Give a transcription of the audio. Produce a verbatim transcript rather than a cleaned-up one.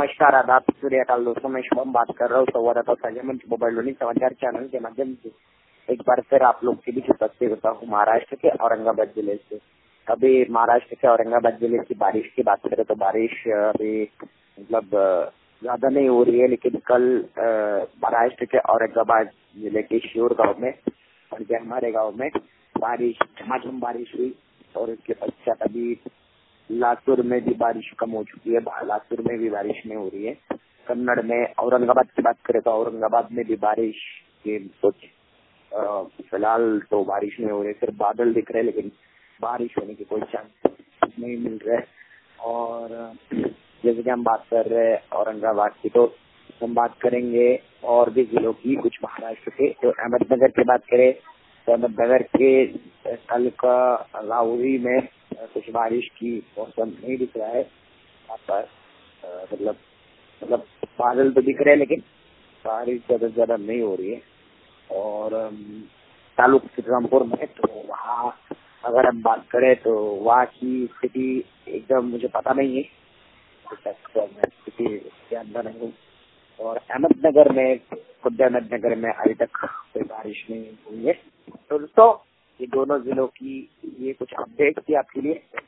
नमस्कार, आदाब, सूर्यकाल दोस्तों, मैं शुभम बात कर रहा हूँ संवाददाता साझा मंच मोबाइल लोनी समाचार चैनल के माध्यम से एक बार फिर आप लोग के बीच उपस्थित होता हूँ महाराष्ट्र के औरंगाबाद जिले से। अभी महाराष्ट्र के औरंगाबाद जिले की बारिश की बात करें तो बारिश अभी मतलब ज्यादा नहीं हो रही है, लेकिन कल महाराष्ट्र के औरंगाबाद जिले के शियोर गाँव में और हमारे गाँव में बारिश झमाझम बारिश हुई और इसके पश्चात अभी लातूर में भी बारिश कम हो चुकी है। लातूर में भी बारिश नहीं हो रही है। कन्नड़ में औरंगाबाद की बात करें तो औरंगाबाद में भी बारिश के कुछ फिलहाल तो बारिश नहीं हो रही, सिर्फ बादल दिख रहे, लेकिन बारिश होने की कोई चांस नहीं मिल रहा है। और जैसे कि हम बात कर रहे हैं औरंगाबाद की, तो हम बात करेंगे और भी जिलों की, कुछ महाराष्ट्र के। तो अहमदनगर की बात करें तो अहमदनगर के कल का राहुरी में कुछ बारिश की मौसम नहीं दिख रहा है यहाँ पर। मतलब मतलब बादल तो दिख रहे हैं, लेकिन बारिश ज्यादा ज्यादा नहीं हो रही है। और तालुक श्रीरामपुर में तो वहाँ अगर हम बात करें तो वहाँ की स्थिति एकदम मुझे पता नहीं है, स्थिति के अंदर नहीं हूँ। और अहमदनगर में खुद अहमदनगर में अभी तक कोई बारिश नहीं हुई है। तो दोस्तों, ये दोनों जिलों की ये कुछ अपडेट थी आपके लिए।